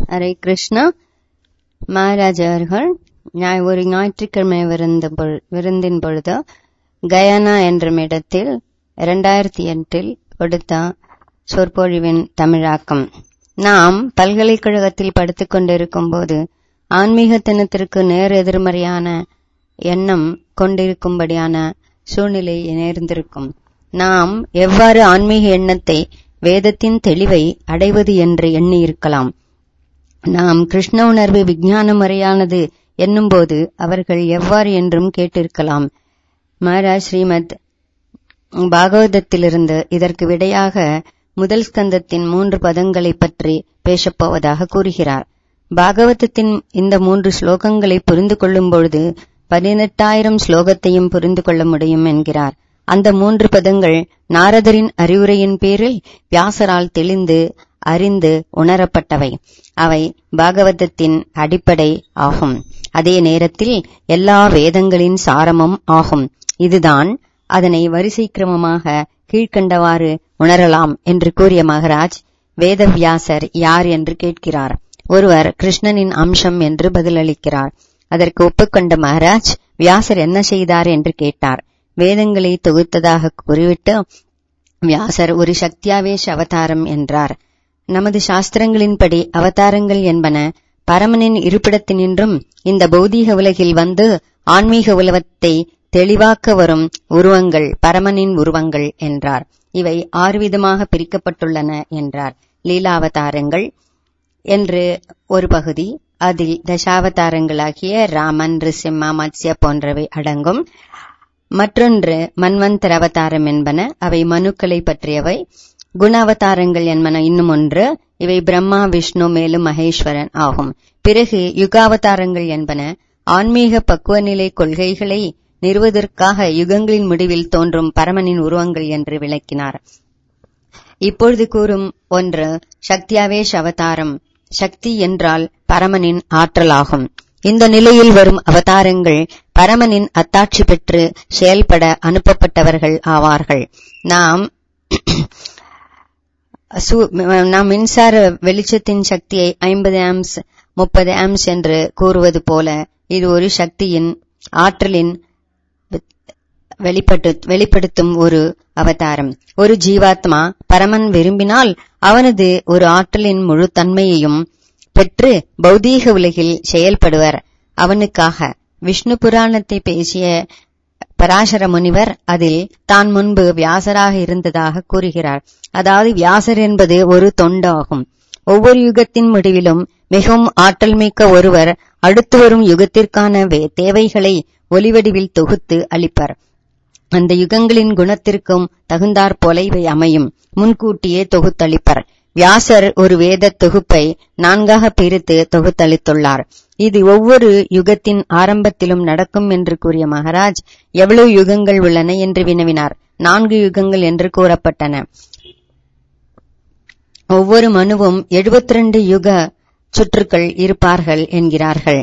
ஹரே கிருஷ்ணா. மகாராஜ் அவர்கள் ஒரு ஞாயிற்றுக்கிழமை விருந்தின் பொழுது கயானா என்ற இடத்தில் 2008 கொடுத்த சொற்பொழிவின் தமிழாக்கம். நாம் பல்கலைக்கழகத்தில் படித்துக் கொண்டிருக்கும் போது ஆன்மீகத்தினத்திற்கு நேர் எதிர்மறையான எண்ணம் கொண்டிருக்கும்படியான சூழ்நிலை நேர்ந்திருக்கும். நாம் எவ்வாறு ஆன்மீக எண்ணத்தை வேதத்தின் தெளிவை அடைவது என்று எண்ணியிருக்கலாம். நாம் கிருஷ்ண உணர்வு விஞ்ஞான முறையானது என்னும்போது அவர்கள் எவ்வாறு என்றும் கேட்டிருக்கலாம். மகாராஜ் ஸ்ரீமத் பாகவதத்திலிருந்து இதற்கு விடையாக முதல் ஸ்கந்தத்தின் 3 பதங்களை பற்றி பேசப்போவதாக கூறுகிறார். பாகவதத்தின் இந்த 3 ஸ்லோகங்களை புரிந்து கொள்ளும் பொழுது 18,000 ஸ்லோகத்தையும் புரிந்து கொள்ள முடியும் என்கிறார். அந்த 3 பதங்கள் நாரதரின் அறிவுரையின் பேரில் வியாசரால் தெளிந்து அறிந்து உணரப்பட்டவை. அவை பாகவதத்தின் அடிப்படை ஆகும். அதே நேரத்தில் எல்லா வேதங்களின் சாரமும் ஆகும். இதுதான் அதனை வரிசை கிரமமாக கீழ்கண்டவாறு உணரலாம் என்று கூறிய மகாராஜ், வேதவியாசர் யார் என்று கேட்கிறார். ஒருவர் கிருஷ்ணனின் அம்சம் என்று பதிலளிக்கிறார். அதற்கு ஒப்புக்கொண்ட மகாராஜ், வியாசர் என்ன செய்தார் என்று கேட்டார். வேதங்களை தொகுத்ததாக கூறிவிட்டு வியாசர் ஒரு சக்தியாவேஷ அவதாரம் என்றார். நமது சாஸ்திரங்களின்படி அவதாரங்கள் என்பன பரமனின் இருப்பிடத்தினின்றும் இந்த பௌதீக உலகில் வந்து ஆன்மீக உலகத்தை தெளிவாக்க வரும் உருவங்கள் பரமனின் உருவங்கள் என்றார். இவை 6 விதமாக பிரிக்கப்பட்டுள்ளன என்றார். லீலாவதாரங்கள் என்று ஒரு பகுதி, அதில் தசாவதாரங்களாகிய ராமன், ரிசிம்மா, மத்ஸ்ய போன்றவை அடங்கும். மற்றொன்று மன்வந்தர அவதாரம் என்பன, அவை மனுக்களை பற்றியவை. குண அவதாரங்கள் என்பன இன்னும் ஒன்று, இவை பிரம்மா, விஷ்ணு மேலும் மகேஸ்வரன் ஆகும். பிறகு யுகாவதாரங்கள் என்பன ஆன்மீக பக்குவநிலை கொள்கைகளை நிறுவதற்காக யுகங்களின் முடிவில் தோன்றும் பரமனின் உருவங்கள் என்று விளக்கினார். இப்பொழுது கூறும் ஒன்று சக்தியாவேஷ அவதாரம். சக்தி என்றால் பரமனின் ஆற்றலாகும். இந்த நிலையில் வரும் அவதாரங்கள் பரமனின் அத்தாட்சி பெற்று செயல்பட அனுப்பப்பட்டவர்கள் ஆவார்கள். நாம் மின்சார வெளிச்சத்தின் சக்தியை 50 ஆம்ஸ் 30 ஆம்ஸ் என்று கூறுவது போல இது ஒரு சக்தியின் ஆற்றலின் வெளிப்படுத்தும் ஒரு அவதாரம். ஒரு ஜீவாத்மா பரமன் விரும்பினால் அவனது ஒரு ஆற்றலின் முழு தன்மையையும் பெற்று பௌதீக உலகில் செயல்படுவர். அவனுக்காக விஷ்ணு புராணத்தை பேசிய பராசர முனிவர் அதில் தான் முன்பு வியாசராக இருந்ததாக கூறுகிறார். அதாவது வியாசர் என்பது ஒரு தொண்டாகும். ஒவ்வொரு யுகத்தின் முடிவிலும் மிகவும் ஆற்றல் மிக்க ஒருவர் அடுத்து வரும் யுகத்திற்கான தேவைகளை ஒலிவடிவில் தொகுத்து அளிப்பர். அந்த யுகங்களின் குணத்திற்கும் தகுந்தாற் போல இவை அமையும். முன்கூட்டியே தொகுத்தளிப்பர். வியாசர் ஒரு வேத தொகுப்பை 4ஆக பிரித்து தொகுத்தளித்துள்ளார். இது ஒவ்வொரு யுகத்தின் ஆரம்பத்திலும் நடக்கும் என்று கூறிய மகாராஜ், எவ்வளவு யுகங்கள் உள்ளன என்று வினவினார். 4 யுகங்கள் என்று கூறப்பட்டன. ஒவ்வொரு மனுவும் 72 யுக சுற்றுக்கள் இருப்பார்கள் என்கிறார்கள்.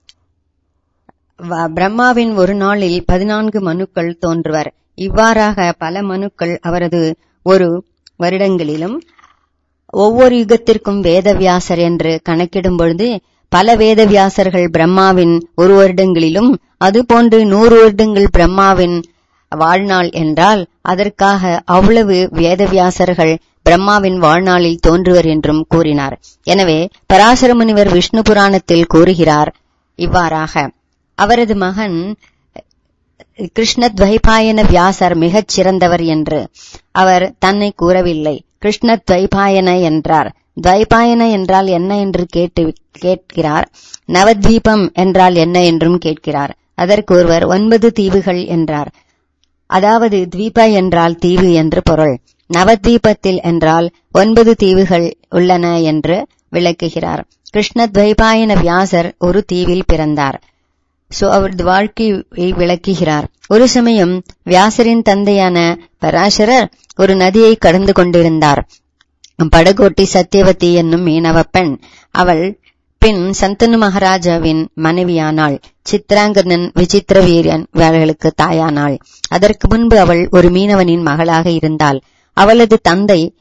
பிரம்மாவின் ஒரு நாளில் 14 மனுக்கள் தோன்றுவர். இவ்வாறாக பல மனுக்கள் அவரது ஒரு வருடங்களிலும். ஒவ்வொரு யுகத்திற்கும் வேதவியாசர் என்று கணக்கிடும் பொழுது பல வேதவியாசர்கள் பிரம்மாவின் ஒரு வருடங்களிலும், அதுபோன்று 100 வருடங்கள் பிரம்மாவின் வாழ்நாள் என்றால் அதற்காக அவ்வளவு வேதவியாசர்கள் பிரம்மாவின் வாழ்நாளில் தோன்றுவர் என்றும் கூறினார். எனவே பராசர முனிவர் விஷ்ணு புராணத்தில் கூறுகிறார் இவ்வாறாக, அவரது மகன் கிருஷ்ணத்வைபாயன வியாசர் மிகச் சிறந்தவர் என்று அவர் தன்னை கூறவில்லை. கிருஷ்ணத்வைபாயன என்றார். துவைபாயன என்றால் என்ன என்று கேட்கிறார். நவத்வீபம் என்றால் என்ன என்றும் கேட்கிறார். அதற்கு ஒருவர் 9 தீவுகள் என்றார். அதாவது தீப என்றால் தீவு என்று பொருள். நவத்வீபத்தில் என்றால் 9 தீவுகள் உள்ளன என்று விளக்குகிறார். கிருஷ்ணத்வைபாயன வியாசர் ஒரு தீவில் பிறந்தார். அவரது வாழ்க்கையை விளக்குகிறார். ஒரு சமயம் வியாசரின் தந்தையான பராசரர் ஒரு நதியை கடந்து கொண்டிருந்தார். படகோட்டி சத்தியவதி என்னும் மீனவ பெண். அவள் பின் சந்தனு மகாராஜாவின் மனைவியானாள். சித்ராங்கதன் விசித்திர வீரன் இவர்களுக்கு தாயானாள். அதற்கு முன்பு அவள் ஒரு மீனவனின் மகளாக இருந்தாள். அவளது தந்தை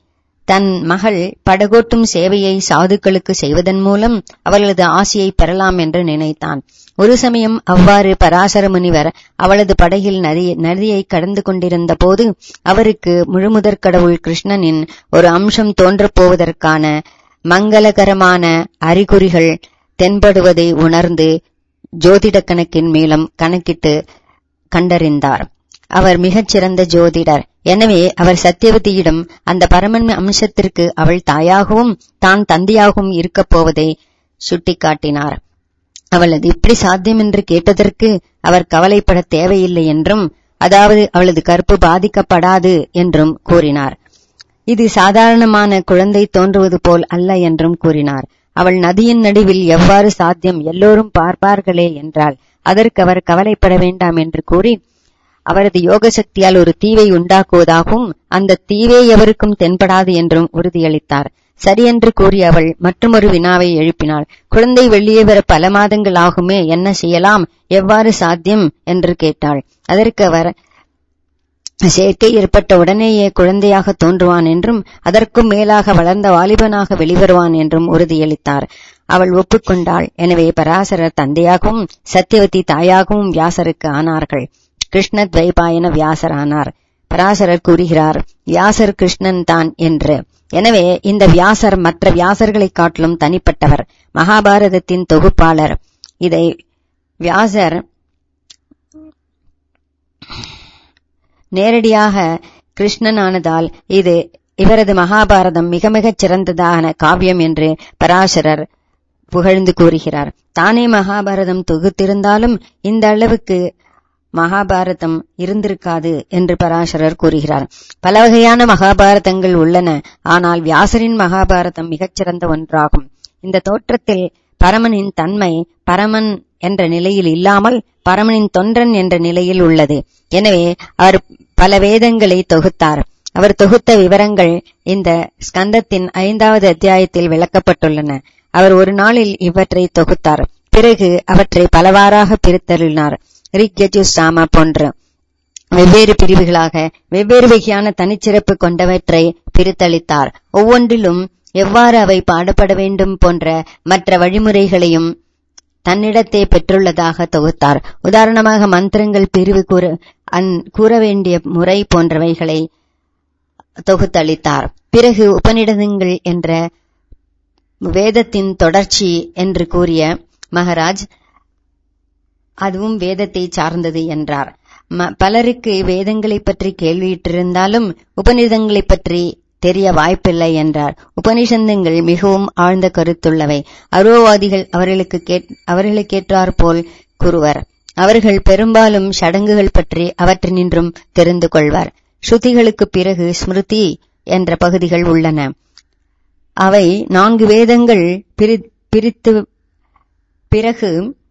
தன் மகள் படகோட்டும் சேவையை சாதுக்களுக்கு செய்வதன் மூலம் அவளது ஆசியை பெறலாம் என்று நினைத்தான். ஒரு சமயம் அவ்வாறு பராசர முனிவர் அவளது படகில் நதியை கடந்து கொண்டிருந்த போது அவருக்கு முழுமுதற் கடவுள் கிருஷ்ணனின் ஒரு அம்சம் தோன்றப்போவதற்கான மங்களகரமான அறிகுறிகள் தென்படுவதை உணர்ந்து ஜோதிட கணக்கின் மூலம் கணக்கிட்டு கண்டறிந்தார். அவர் மிகச் சிறந்த ஜோதிடர். எனவே அவர் சத்தியவதியிடம் அந்த பரமன் அம்சத்திற்கு அவள் தாயாகவும் தான் தந்தையாகவும் இருக்கப் போவதை சுட்டிக்காட்டினார். அவள் அது எப்படி சாத்தியம் என்று கேட்டதற்கு அவர் கவலைப்பட தேவையில்லை என்றும், அதாவது அவளது கற்பு பாதிக்கப்படாது என்றும் கூறினார். இது சாதாரணமான குழந்தை தோன்றுவது போல் அல்ல என்றும் கூறினார். அவள் நதியின் நடுவில் எவ்வாறு சாத்தியம், எல்லோரும் பார்ப்பார்களே என்றால் அதற்கு அவர் கவலைப்பட வேண்டாம் என்று கூறி அவரது யோக சக்தியால் ஒரு தீவை உண்டாக்குவதாகவும் அந்த தீவே எவருக்கும் தென்படாது என்றும் உறுதியளித்தார். சரியென்று கூறி அவள் மற்றொரு வினாவை எழுப்பினாள். குழந்தை வெளியே வர பல மாதங்கள் ஆகுமே, என்ன செய்யலாம், எவ்வாறு சாத்தியம் என்று கேட்டாள். அதற்கு அவர் சேர்க்கை ஏற்பட்ட உடனேயே குழந்தையாக தோன்றுவான் என்றும் அதற்கும் மேலாக வளர்ந்த வாலிபனாக வெளிவருவான் என்றும் உறுதியளித்தார். அவள் ஒப்புக்கொண்டாள். எனவே பராசரர் தந்தையாகவும் சத்தியவதி தாயாகவும் வியாசருக்கு ஆனார்கள். கிருஷ்ண துவைபாயன வியாசர் ஆனார். பராசரர் கூறுகிறார், வியாசர் கிருஷ்ணன் தான் என்று. எனவே இந்த வியாசர் மற்ற வியாசர்களை காட்டிலும் தனிப்பட்டவர், மகாபாரதத்தின் தொகுப்பாளர். இதை வியாசர் நேரடியாக கிருஷ்ணனானதால் இது இவரது மகாபாரதம் மிக மிகச் சிறந்ததான காவியம் என்று பராசரர் புகழ்ந்து கூறுகிறார். தானே மகாபாரதம் தொகுத்திருந்தாலும் இந்த அளவுக்கு மகாபாரதம் இருந்திருக்காது என்று பராசரர் கூறுகிறார். பல வகையான மகாபாரதங்கள் உள்ளன, ஆனால் வியாசரின் மகாபாரதம் மிகச்சிறந்த ஒன்றாகும். இந்த தோற்றத்தில் பரமனின் தன்மை பரமன் என்ற நிலையில் இல்லாமல் பரமனின் தொன்றன் என்ற நிலையில் உள்ளது. எனவே அவர் பல வேதங்களை தொகுத்தார். அவர் தொகுத்த விவரங்கள் இந்த ஸ்கந்தத்தின் 5வது அத்தியாயத்தில் விளக்கப்பட்டுள்ளன. அவர் ஒரு நாளில் இவற்றை தொகுத்தார். பிறகு அவற்றை பலவாறாக பிரித்தருளினார். ரிக், யஜுர், சாம போன்ற வெவ்வேறு பிரிவுகளாக வெவ்வேறு வகையான தனிச்சிறப்பு கொண்டவற்றை பிரித்தளித்தார். ஒவ்வொன்றிலும் எவ்வாறு அவை பாடப்பட வேண்டும் போன்ற மற்ற வழிமுறைகளையும் தன்னிடத்தே பெற்றுள்ளதாக தொகுத்தார். உதாரணமாக மந்திரங்கள் பிரிவு கூற வேண்டிய முறை போன்றவைகளை தொகுத்தளித்தார். பிறகு உபநிடதங்கள் என்ற வேதத்தின் தொடர்ச்சி என்று கூறிய மகாராஜ் அதுவும் வேதத்தை சார்ந்தது என்றார். பலருக்கு வேதங்களை பற்றி கேள்வியிட்டிருந்தாலும் உபநிடதங்களை பற்றி தெரிய வாய்ப்பில்லை என்றார். உபனிஷந்தங்கள் மிகவும் ஆழ்ந்த கருத்துள்ளவை. அருவவாதிகள் அவர்களுக்கேற்றார் போல் கூறுவர். அவர்கள் பெரும்பாலும் சடங்குகள் பற்றி அவற்றினின்றும் தெரிந்து கொள்வர். ஸ்ருதிகளுக்கு பிறகு ஸ்மிருதி என்ற பகுதிகள் உள்ளன. அவை 4 வேதங்கள் பிரித்து பிறகு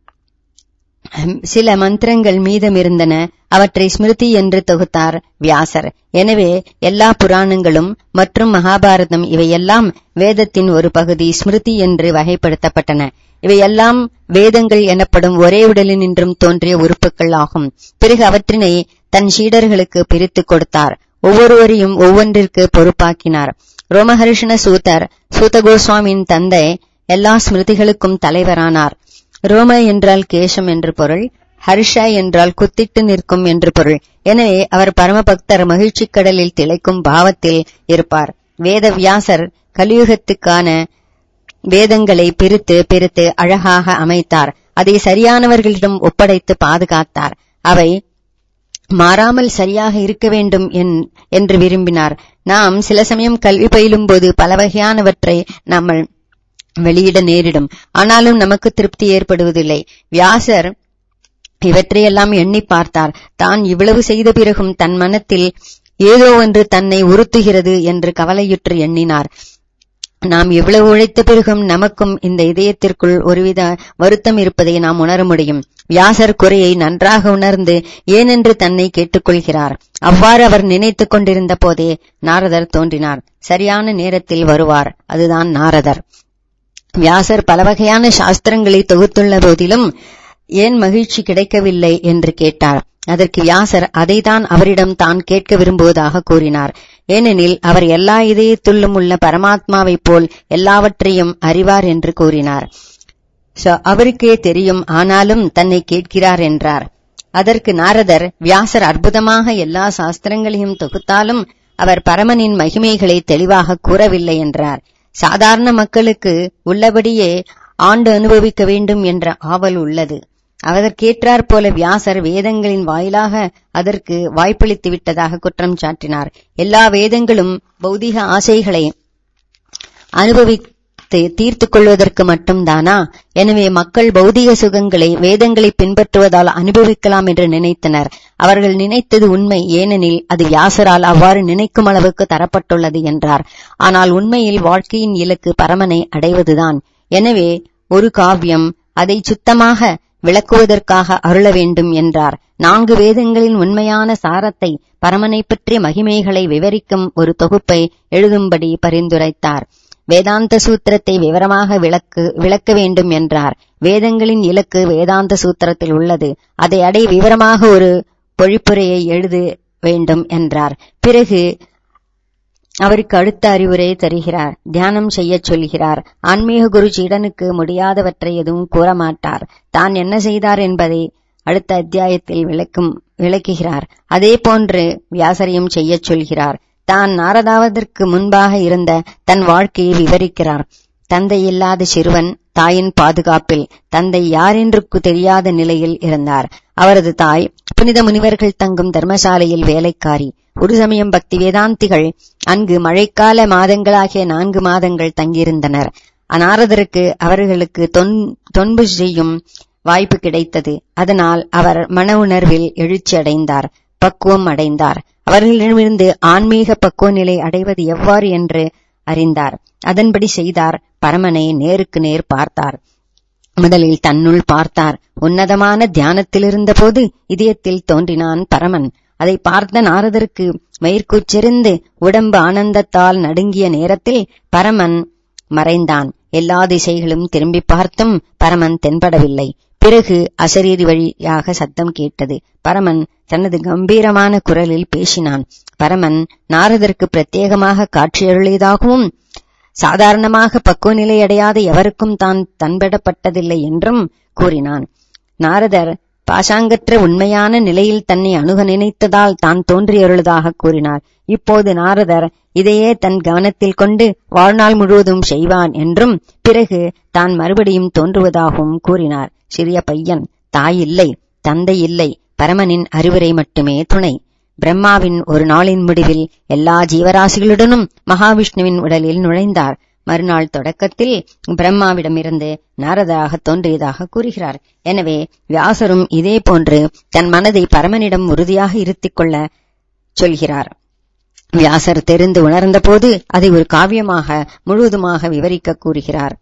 சில மந்திரங்கள் மீதமிருந்தன. அவற்றை ஸ்மிருதி என்று தொகுத்தார் வியாசர். எனவே எல்லா புராணங்களும் மற்றும் மகாபாரதம் இவையெல்லாம் வேதத்தின் ஒரு பகுதி ஸ்மிருதி என்று வகைப்படுத்தப்பட்டன. இவையெல்லாம் வேதங்கள் எனப்படும் ஒரே உடலினின்றும் தோன்றிய உறுப்புகள் ஆகும். பிறகு அவற்றினை தன் சீடர்களுக்கு பிரித்து கொடுத்தார். ஒவ்வொருவரையும் ஒவ்வொன்றிற்கு பொறுப்பாக்கினார். ரோமஹர்ஷண சூதர், சூத கோஸ்வாமியின் தந்தை, எல்லா ஸ்மிருதிகளுக்கும் தலைவரானார். ரோம என்றால் கேசம் என்று பொருள், ஹர்ஷ என்றால் குத்திட்டு நிற்கும் என்று பொருள். எனவே அவர் பரமபக்தர், மகிழ்ச்சி கடலில் திளைக்கும் பாவத்தில் இருப்பார். வேத வியாசர் கலியுகத்துக்கான வேதங்களை பிரித்து அழகாக அமைத்தார். அதை சரியானவர்களிடம் ஒப்படைத்து பாதுகாத்தார். அவை மாறாமல் சரியாக இருக்க வேண்டும் என்று விரும்பினார். நாம் சில சமயம் கல்வி பயிலும் போது பல வகையானவற்றை நம்ம வெளியிட நேரிடும். ஆனாலும் நமக்கு திருப்தி ஏற்படுவதில்லை. வியாசர் இவற்றையெல்லாம் எண்ணி பார்த்தார். தான் இவ்வளவு செய்த பிறகும் தன் மனத்தில் ஏதோ ஒன்று தன்னை உறுத்துகிறது என்று கவலையுற்று எண்ணினார். நாம் எவ்வளவு உழைத்த பிறகும் நமக்கும் இந்த இதயத்திற்குள் ஒருவித வருத்தம் இருப்பதை நாம் உணர முடியும். வியாசர் குறையை நன்றாக உணர்ந்து ஏனென்று தன்னை கேட்டுக்கொள்கிறார். அவ்வாறு அவர் நினைத்துக் கொண்டிருந்த போதே நாரதர் தோன்றினார். சரியான நேரத்தில் வருவார். அதுதான் நாரதர். வியாசர் பல வகையான சாஸ்திரங்களை தொகுத்துள்ள போதிலும் ஏன் மகிழ்ச்சி கிடைக்கவில்லை என்று கேட்டார். அதற்கு வியாசர் அதைதான் அவரிடம் தான் கேட்க விரும்புவதாக கூறினார். ஏனெனில் அவர் எல்லா இதயத்துள்ளும் உள்ள பரமாத்மாவைப் போல் எல்லாவற்றையும் அறிவார் என்று கூறினார். அவருக்கே தெரியும், ஆனாலும் தன்னை கேட்கிறார் என்றார். அதற்கு நாரதர், வியாசர் அற்புதமாக எல்லா சாஸ்திரங்களையும் தொகுத்தாலும் அவர் பரமனின் மகிமைகளை தெளிவாக கூறவில்லை என்றார். சாதாரண மக்களுக்கு உள்ளபடியே ஆண்டு அனுபவிக்க வேண்டும் என்ற ஆவல் உள்ளது. அதற்கேற்றாற் போல வியாசர் வேதங்களின் வாயிலாக அதற்கு வாய்ப்பளித்து விட்டதாக குற்றம் சாட்டினார். எல்லா வேதங்களும் பௌதிக ஆசைகளை அனுபவித்து தீர்த்து கொள்வதற்கு மட்டும்தானா? எனவே மக்கள் பௌதிக சுகங்களை வேதங்களை பின்பற்றுவதால் அனுபவிக்கலாம் என்று நினைத்தனர். அவர்கள் நினைத்தது உண்மை, ஏனெனில் அது வியாசரால் அவ்வாறு நினைக்கும் அளவுக்கு தரப்பட்டுள்ளது என்றார். ஆனால் உண்மையில் வாழ்க்கையின் இலக்கு பரமனை அடைவதுதான். எனவே ஒரு காவியம் அதை சுத்தமாக விளக்குவதற்காக அருள வேண்டும் என்றார். 4 வேதங்களின் உண்மையான சாரத்தை, பரமனை பற்றிய மகிமைகளை விவரிக்கும் ஒரு தொகுப்பை எழுதும்படி பரிந்துரைத்தார். வேதாந்த சூத்திரத்தை விவரமாக விளக்க வேண்டும் என்றார். வேதங்களின் இலக்கு வேதாந்த சூத்திரத்தில் உள்ளது. அதை அடைய விவரமாக ஒரு பொழிப்புரையை எழுத வேண்டும் என்றார். பிறகு அவருக்கு அடுத்த அறிவுரை தருகிறார். தியானம் செய்யச் சொல்கிறார். ஆன்மீக குரு சீடனுக்கு முடியாதவற்றை எதுவும் கூறமாட்டார். தான் என்ன செய்தார் என்பதை அடுத்த அத்தியாயத்தில் விளக்குகிறார். அதே போன்று வியாசரையும் செய்யச் சொல்கிறார். தான் நாரதாவதற்கு முன்பாக இருந்த தன் வாழ்க்கையை விவரிக்கிறார். தந்தை இல்லாத சிறுவன் தாயின் பாதுகாப்பில், தந்தை யார் என்று தெரியாத நிலையில் இருந்தார். அவரது தாய் புனித முனிவர்கள் தங்கும் தர்மசாலையில் வேலைக்காரி. ஒரு சமயம் பக்தி வேதாந்திகள் அங்கு மழைக்கால மாதங்களாகிய 4 மாதங்கள் தங்கியிருந்தனர். நாரதருக்கு அவர்களுக்கு தொன்பு செய்யும் வாய்ப்பு கிடைத்தது. அதனால் அவர் மன உணர்வில் எழுச்சி அடைந்தார், பக்குவம் அடைந்தார். அவர்களிடமிருந்து ஆன்மீக பக்குவ நிலை அடைவது எவ்வாறு என்று அறிந்தார். அதன்படி செய்தார். பரமனை நேருக்கு நேர் பார்த்தார். முதலில் தன்னுள் பார்த்தார். உன்னதமான தியானத்திலிருந்த போது இதயத்தில் தோன்றினான் பரமன். அதை பார்த்த நாரதருக்கு மயிர்கூச்செறிந்து உடம்பு ஆனந்தத்தால் நடுங்கிய நேரத்தில் பரமன் மறைந்தான். எல்லா திசைகளும் திரும்பி பார்த்தும் பரமன் தென்படவில்லை. பிறகு அசரீரி வழியாக சத்தம் கேட்டது. பரமன் தனது கம்பீரமான குரலில் பேசினான். பரமன் நாரதருக்கு பிரத்யேகமாக காட்சியருளியதாகவும் சாதாரணமாக பக்குவ நிலை அடையாத எவருக்கும் தான் தன்படப்பட்டதில்லை என்றும் கூறினான். நாரதர் பாசாங்கற்ற உண்மையான நிலையில் தன்னை அணுக நினைத்ததால் தான் தோன்றியருளதாக கூறினார். இப்போது நாரதர் இதையே தன் கவனத்தில் கொண்டு வாழ்நாள் முழுவதும் செய்வான் என்றும் பிறகு தான் மறுபடியும் தோன்றுவதாகவும் கூறினார். சிறிய பையன், தாய் இல்லை, தந்தை இல்லை, பரமனின் அறிவுரை மட்டுமே துணை. பிரம்மாவின் ஒரு நாளின் முடிவில் எல்லா ஜீவராசிகளுடனும் மகாவிஷ்ணுவின் உடலில் நுழைந்தார். மறுநாள் தொடக்கத்தில் பிரம்மாவிடமிருந்து நாரதராக தோன்றியதாக கூறுகிறார். எனவே வியாசரும் இதே போன்று தன் மனதை பரமனிடம் உறுதியாக இருத்திக் கொள்ள சொல்கிறார். வியாசர் தெரிந்து உணர்ந்த போது அதை ஒரு காவியமாக முழுவதுமாக விவரிக்க கூறுகிறார்.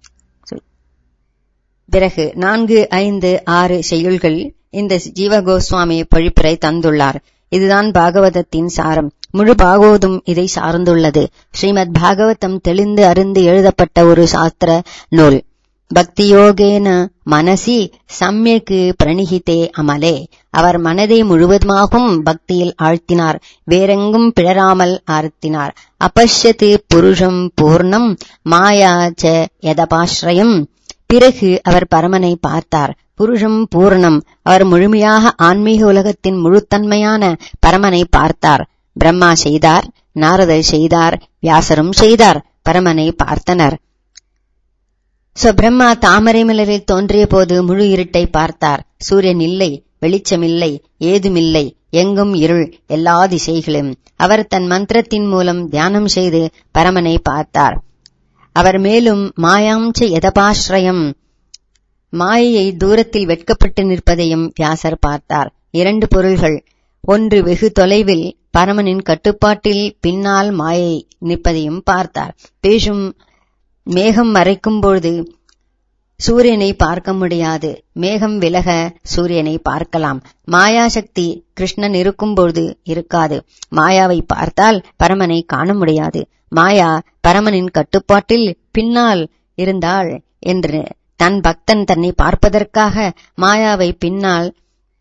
பிறகு 4, 5, 6 செய்யுள்கள் இந்த ஜீவகோஸ்வாமி பொழிப்புரை தந்துள்ளார். இதுதான் பாகவதத்தின் சாரம். முழு பாகவதும் இதை சார்ந்துள்ளது. ஸ்ரீமத் பாகவதம் தெளிந்து அறிந்து எழுதப்பட்ட ஒரு சாஸ்திர நூல். பக்தியோகேன மனசி சம்யக்கு பிரணிகிதே அமலே. அவர் மனதை முழுவதுமாகவும் பக்தியில் ஆழ்த்தினார், வேறெங்கும் பிழறாமல் ஆர்த்தினார். அபஷ்யத்து புருஷம் பூர்ணம் மாயா ச யதபாஸ்ரயம். பிறகு அவர் பரமனை பார்த்தார். புருஷம் பூர்ணம், அவர் முழுமையாக ஆன்மீக உலகத்தின் முழுத்தன்மையான பரமனை பார்த்தார். பிரம்மா செய்தார், நாரதர் செய்தார், வியாசரும் செய்தார், பரமனை பார்த்தனர். பிரம்மா தாமரை மலரில் தோன்றிய போது முழு இருட்டை பார்த்தார். சூரியன் இல்லை, வெளிச்சமில்லை, ஏதுமில்லை, எங்கும் இருள், எல்லா திசைகளும். அவர் தன் மந்திரத்தின் மூலம் தியானம் செய்து பரமனை பார்த்தார். அவர் மேலும் மாயாம்ச யதபாஸ்ரயம், மாயையை தூரத்தில் வெட்கப்பட்டு நிற்பதையும் வியாசர் பார்த்தார். 2 பொருள்கள். ஒன்று, வெகு தொலைவில் பரமனின் கட்டுப்பாட்டில் பின்னால் மாயை நிற்பதையும் பார்த்தார். பேசும் மேகம் மறைக்கும் பொழுது சூரியனை பார்க்க முடியாது, மேகம் விலக சூரியனை பார்க்கலாம். மாயாசக்தி கிருஷ்ணன் இருக்கும்பொழுது இருக்காது. மாயாவை பார்த்தால் பரமனை காண முடியாது. மாயா பரமனின் கட்டுப்பாட்டில் பின்னால் இருந்தாள் என்று தன் பக்தன் தன்னை பார்ப்பதற்காக மாயாவை பின்னால்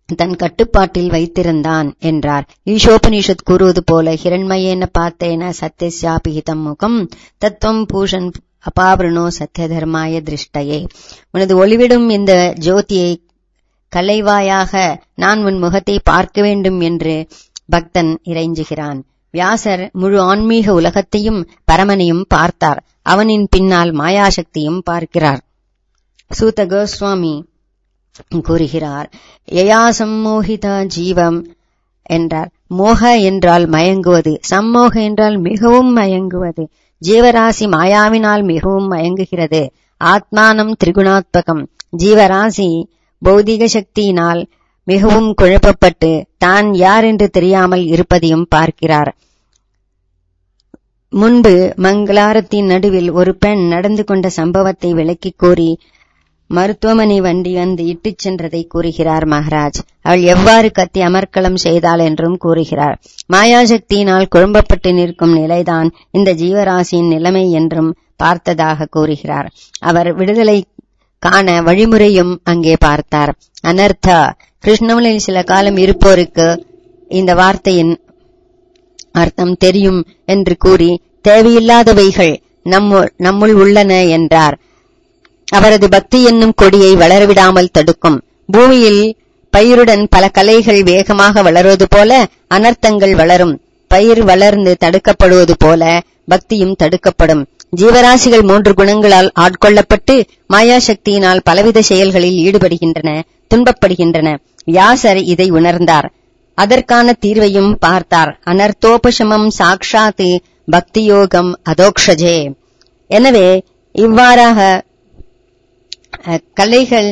தன் கட்டுப்பாட்டில் வைத்திருந்தான் என்றார். ஈஷோபனிஷத் கூறுவது போல ஹிரண்மயேன பார்த்தேன சத்யஸ்யாபிஹிதம் முகம் தத்துவம் பூஷன் அபாவரணோ சத்திய தர்மாய திருஷ்டயே. உனது ஒளிவிடும் இந்த ஜோதியை கலைவாயாக நான் உன் முகத்தை பார்க்க வேண்டும் என்று பக்தன் இறைஞ்சுகிறான். வியாசர் முழு ஆன்மீக உலகத்தையும் பரமனையும் பார்த்தார். அவனின் பின்னால் மாயாசக்தியும் பார்க்கிறார். சூத கோஸ்வாமி கூறுகிறார், யயா சம்மோகிதா ஜீவம் என்றார். மோக என்றால் மயங்குவது, சம்மோக என்றால் மிகவும் மயங்குவது. ஜீவராசி மாயாவினால் மிகவும் மயங்குகிறது. ஆத்மானம் திரிகுணாத்மகம். ஜீவராசி பௌதிக சக்தியினால் மிகவும் குழப்பப்பட்டு தான் யார் என்று தெரியாமல் இருப்பதையும் பார்க்கிறார். முன்பு மங்களாரத்தின் நடுவில் ஒரு பெண் நடந்து கொண்ட சம்பவத்தை விளக்கிக் கூறி மருத்துவமனை வண்டி வந்து இட்டுச் சென்றதை கூறுகிறார் மகாராஜ். அவள் எவ்வாறு கத்தி அமர்க்களம் செய்தாள் என்றும் கூறுகிறார். மாயாசக்தியினால் குழம்பப்பட்டு நிற்கும் நிலைதான் இந்த ஜீவராசியின் நிலைமை என்றும் பார்த்ததாக கூறுகிறார். அவர் விடுதலை காண வழிமுறையும் அங்கே பார்த்தார். அனர்த்தா, கிருஷ்ணனில் சில காலம் இருப்போருக்கு இந்த வார்த்தையின் அர்த்தம் தெரியும் என்று கூறி தேவையில்லாதவைகள் நம்முள் உள்ளன என்றார். அவரது பக்தி என்னும் கொடியை வளரவிடாமல் தடுக்கும். பூமியில் பயிருடன் பல கலைகள் வேகமாக வளருவது போல அனர்த்தங்கள் வளரும். பயிர் வளர்ந்து தடுக்கப்படுவது போல பக்தியும் தடுக்கப்படும். ஜீவராசிகள் 3 குணங்களால் ஆட்கொள்ளப்பட்டு மாயாசக்தியினால் பலவித செயல்களில் ஈடுபடுகின்றன, துன்பப்படுகின்றன. வியாசர் இதை உணர்ந்தார். அதற்கான தீர்வையும் பார்த்தார். அனர்த்தோபசமம் சாக்ஷாத் பக்தியோகம் அதோக்ஷஜே. எனவே இவ்வாறாக கலைகள்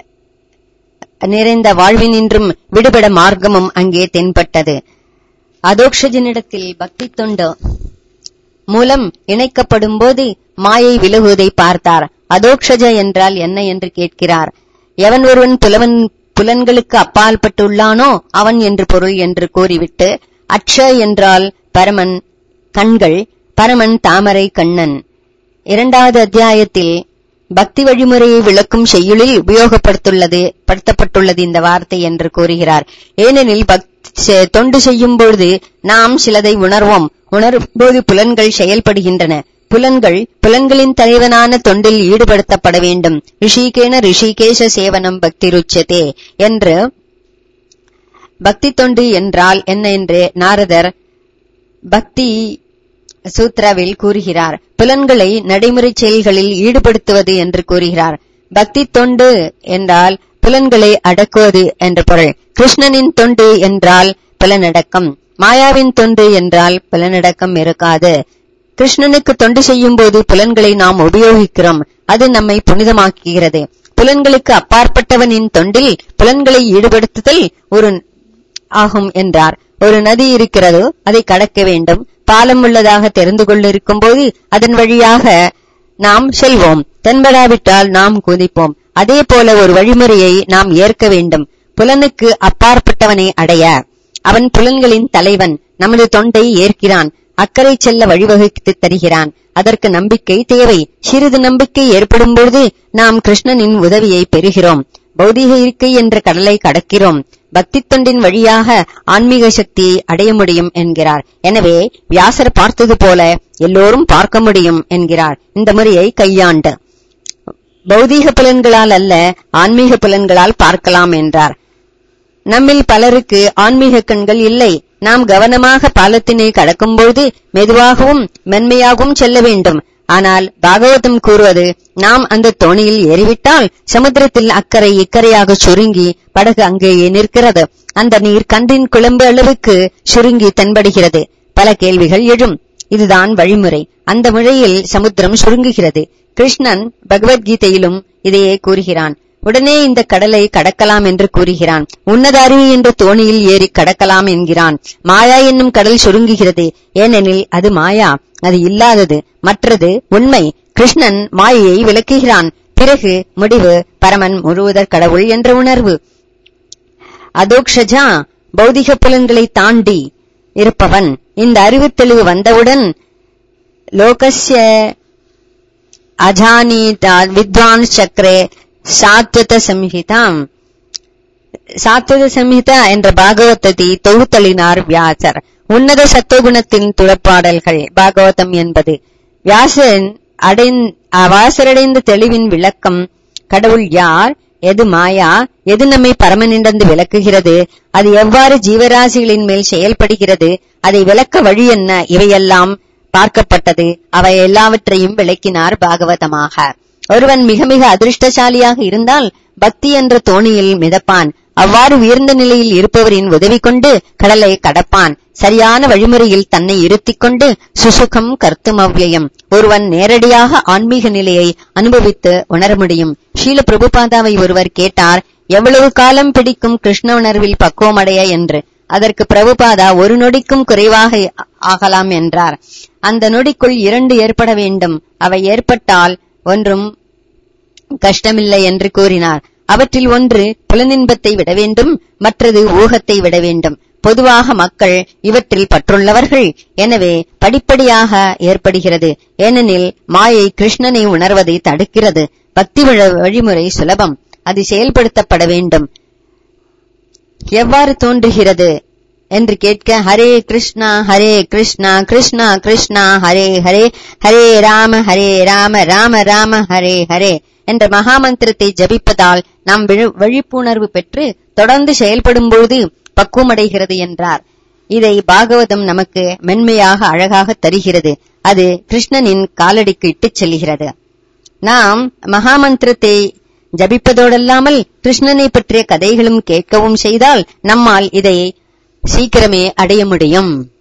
நிறைந்த வாழ்வினின்றும் விடுபட மார்க்கமும் அங்கே தென்பட்டது. அதோக்ஷஜனிடத்தில் பக்தி தொண்டு மூலம் இணைக்கப்படும் போது மாயை விலகுவதை பார்த்தார். அதோக்ஷஜ என்றால் என்ன என்று கேட்கிறார். எவன் ஒருவன் புலன்களுக்கு அப்பால் பட்டுள்ளானோ அவன் என்று பொருள் என்று கூறிவிட்டு, அக்ஷ என்றால் பரமன் கண்கள், பரமன் தாமரை கண்ணன். 2வது அத்தியாயத்தில் பக்தி வழிமுறையை விளக்கும் செய்யுளில் உபயோகப்படுத்தப்பட்டுள்ளது இந்த வார்த்தை என்று கூறுகிறார். ஏனெனில் தொண்டு செய்யும் பொழுது நாம் சிலதை உணர்வோம். உணரும்போது புலன்கள் செயல்படுகின்றன. புலன்களின் தலைவனான தொண்டில் ஈடுபடுத்தப்பட வேண்டும். ரிஷிகேன ரிஷிகேஷ சேவனம் பக்தி ருச்சதே என்று பக்தி தொண்டு என்றால் என்ன என்று நாரதர் பக்தி சூத்ராவில் கூறுகிறார். புலன்களை நடைமுறை செயல்களில் ஈடுபடுத்துவது என்று கூறுகிறார். பக்தி தொண்டு என்றால் புலன்களை அடக்குவது என்று பொருள். கிருஷ்ணனின் தொண்டு என்றால் புலனடக்கம். மாயாவின் தொண்டு என்றால் புலனடக்கம் இருக்காது. கிருஷ்ணனுக்கு தொண்டு செய்யும் போது புலன்களை நாம் உபயோகிக்கிறோம். அது நம்மை புனிதமாக்குகிறது. புலன்களுக்கு அப்பாற்பட்டவனின் தொண்டில் புலன்களை ஈடுபடுத்துதல் ஒரு ஆகும் என்றார். ஒரு நதி இருக்கிறதோ அதை கடக்க வேண்டும். பாலம் உள்ளதாக தெரிந்து கொண்டிருக்கும் போது அதன் வழியாக நாம் செல்வோம். தென்படாவிட்டால் நாம் குதிப்போம். அதே போல ஒரு வழிமுறையை நாம் ஏற்க வேண்டும். புலனுக்கு அப்பாற்பட்டவனை அடைய அவன் புலன்களின் தலைவன். நமது தொண்டை ஏற்கிறான். அக்கறை செல்ல வழிவகுத்து தருகிறான். அதற்கு நம்பிக்கை தேவை. சிறிது நம்பிக்கை ஏற்படும் பொழுது நாம் கிருஷ்ணனின் உதவியை பெறுகிறோம். பௌதிக இருக்கை என்ற கடலை கடக்கிறோம். பக்தி தொண்டின் வழியாக ஆன்மீக சக்தியை அடைய முடியும் என்கிறார். எனவே வியாசர் பார்த்தது போல எல்லோரும் பார்க்க முடியும் என்கிறார். இந்த முறையை கையாண்டு பௌதீக புலன்களால் அல்ல ஆன்மீக புலன்களால் பார்க்கலாம் என்றார். நம்மில் பலருக்கு ஆன்மீக கண்கள் இல்லை. நாம் கவனமாக பாலத்தினை கடக்கும்போது மெதுவாகவும் மென்மையாகவும் செல்ல வேண்டும். ஆனால் பாகவதம் கூறுவது, நாம் அந்த தோணியில் ஏறிவிட்டால் சமுத்திரத்தில் அக்கறை இக்கரையாக சுருங்கி படகு அங்கேயே நிற்கிறது. அந்த நீர் கன்றின் குழம்பு அளவுக்கு சுருங்கி தென்படுகிறது. பல கேள்விகள் எழும். இதுதான் வழிமுறை. அந்த முறையில் சமுத்திரம் சுருங்குகிறது. கிருஷ்ணன் பகவத்கீதையிலும் இதையே கூறுகிறான். உடனே இந்த கடலை கடக்கலாம் என்று கூறுகிறான். உன்னத அறிவு என்ற தோணியில் ஏறி கடக்கலாம் என்கிறான். மாயா என்னும் கடல் சுருங்குகிறது. ஏனெனில் அது மாயா, அது இல்லாதது. மற்றது உண்மை. கிருஷ்ணன் மாயையை விளக்குகிறான். பிறகு முடிவு பரமன் முழுவதற் கடவுள் என்ற உணர்வு. அதோக்ஷஜா பௌதிக புலன்களை தாண்டி இருப்பவன். இந்த அறிவு தெளிவு வந்தவுடன் லோகஸ்ய அஜானீதா வித்வான் சக்கரே சாத்வத சம்ஹிதாம் சாத்வத சம்ஹிதா என்ற பாகவதத்தை தொகுத்தளினார் வியாசர். உன்னத சத்துவகுணத்தின் துளப்பாடல்கள் பாகவதம் என்பது. வாசரடைந்த தெளிவின் விளக்கம். கடவுள் யார், எது மாயா, எது நம்மை பரமனிடந்து விளக்குகிறது, அது எவ்வாறு ஜீவராசிகளின் மேல் செயல்படுகிறது, அதை விளக்க வழி என்ன, இவையெல்லாம் பார்க்கப்பட்டது. அவை எல்லாவற்றையும் விளக்கினார் பாகவதமாக. ஒருவன் மிக மிக அதிர்ஷ்டசாலியாக இருந்தால் பக்தி என்ற தோணியில் மிதப்பான். அவ்வாறு உயர்ந்த நிலையில் இருப்பவரின் உதவி கொண்டு கடலை கடப்பான். சரியான வழிமுறையில் தன்னை இருத்திக் கொண்டு சுசுகம் கர்த்தும் அவ்யயம். ஒருவன் நேரடியாக ஆன்மீக நிலையை அனுபவித்து உணர முடியும். ஸ்ரீல பிரபுபாதாவை ஒருவர் கேட்டார், எவ்வளவு காலம் பிடிக்கும் கிருஷ்ண உணர்வில் பக்குவமடைய என்று. அதற்கு பிரபுபாதா, ஒரு நொடிக்கும் குறைவாக ஆகலாம் என்றார். அந்த நொடிக்குள் 2 ஏற்பட வேண்டும். அவை ஏற்பட்டால் ஒன்றும் கஷ்டமில்லை என்று கூறினார். அவற்றில் ஒன்று புலனின்பத்தை விட வேண்டும், மற்றது ஊகத்தை விட வேண்டும். பொதுவாக மக்கள் இவற்றில் பற்றுள்ளவர்கள். எனவே படிப்படியாக ஏற்படுகிறது. ஏனெனில் மாயை கிருஷ்ணனை உணர்வதை தடுக்கிறது. பக்தி வழிமுறை சுலபம், அது செயல்படுத்தப்பட வேண்டும். எவ்வாறு தோன்றுகிறது என்று கேட்க, ஹரே கிருஷ்ணா கிருஷ்ணா கிருஷ்ணா ஹரே ஹரே, ஹரே ராம ராம ராம ஹரே ஹரே என்ற மகாமந்திரத்தை ஜபிப்பதால் நாம் விழிப்புணர்வு பெற்று தொடர்ந்து செயல்படும் பொழுது பக்குவமடைகிறது என்றார். இதை பாகவதம் நமக்கு மென்மையாக அழகாக தருகிறது. அது கிருஷ்ணனின் காலடிக்கு இட்டுச் செல்கிறது. நாம் மகாமந்திரத்தை ஜபிப்பதோடல்லாமல் கிருஷ்ணனை பற்றிய கதைகளும் கேட்கவும் செய்தால் நம்மால் இதை சீக்கிரமே அடைய முடியும்.